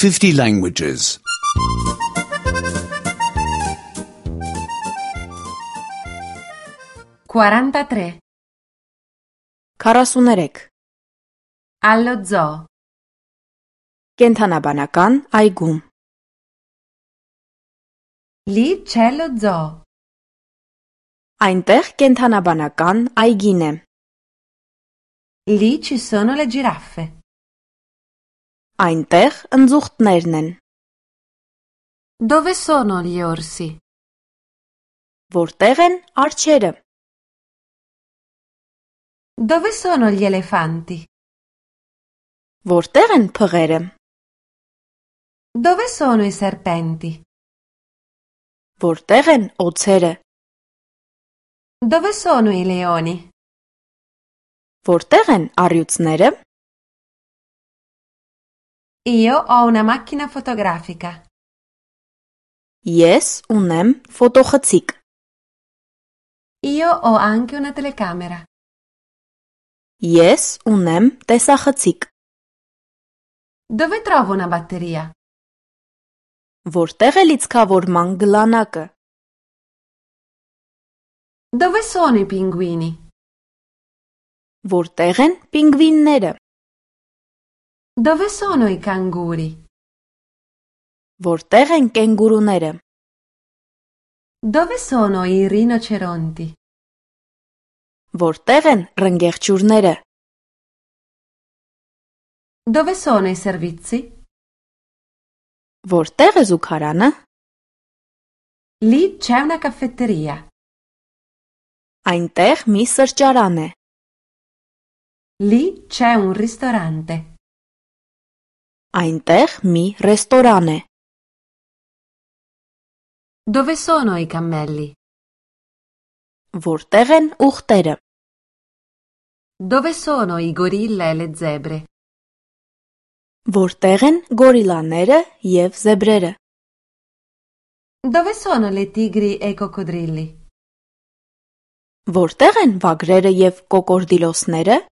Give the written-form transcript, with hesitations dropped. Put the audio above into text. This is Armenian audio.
50 languages. 43. 43. Allo zoo. Կենթանաբանական այգում. Lì c'è lo zoo. Այնտեղ կենթանաբանական այգին է. Lì ci sono le giraffe. Այնտեղ ընձուղտներն են. Dove sono gli orsi? Որտեղ են արջերը? Dove sono gli elefanti? Որտեղ են փղերը? Dove sono i serpenti? Որտեղ են օձերը? Dove sono i leoni? Որտեղ են առյուծները? Io ho una macchina fotografica. Ես ունեմ ֆոտոխցիկ. Io ho anche una telecamera. Ես ունեմ տեսախցիկ. Dove trovo una batteria? Որտեղ է լիցքավորման գլանակը? Dove sono i pinguini? Որտեղ են պինգվինները? Dove sono i canguri? Որտեղ են կենգուրուները? Dove sono i rinoceronti? Որտեղ են ռնգեղջյուրները? Dove sono i servizi? Որտեղ է զուգարանը? Lì c'è una caffetteria. Այնտեղ մի սրճարան է. Lì c'è un ristorante. Այնտեղ մի ռեստորան է. Dove sono i cammelli? Որտեղ են ուղտերը? Dove sono i gorilla e le zebre? Որտեղ են գորիլաները եւ զեբրերը? Dove sono le tigri e i coccodrilli? Որտեղ են վագրերը եւ կոկորդիլոսները?